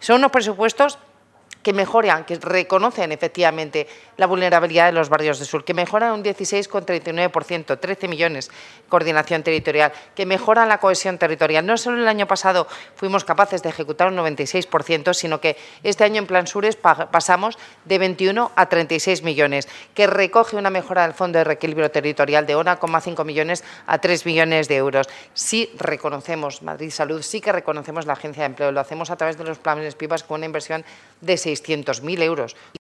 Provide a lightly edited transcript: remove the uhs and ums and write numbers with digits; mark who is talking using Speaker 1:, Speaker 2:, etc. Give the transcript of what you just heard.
Speaker 1: Son unos presupuestos que mejoran, que reconocen efectivamente la vulnerabilidad de los barrios de sur, que mejoran un 16,39%, 13 millones, coordinación territorial, que mejoran la cohesión territorial. No solo el año pasado fuimos capaces de ejecutar un 96%, sino que este año en Plan Sures pasamos de 21 a 36 millones, que recoge una mejora del Fondo de Reequilibrio Territorial de 1,5 millones a 3 millones de euros. Sí reconocemos, Madrid Salud, sí que reconocemos la Agencia de Empleo, lo hacemos a través de los planes PIVAS con una inversión de 600.000 euros.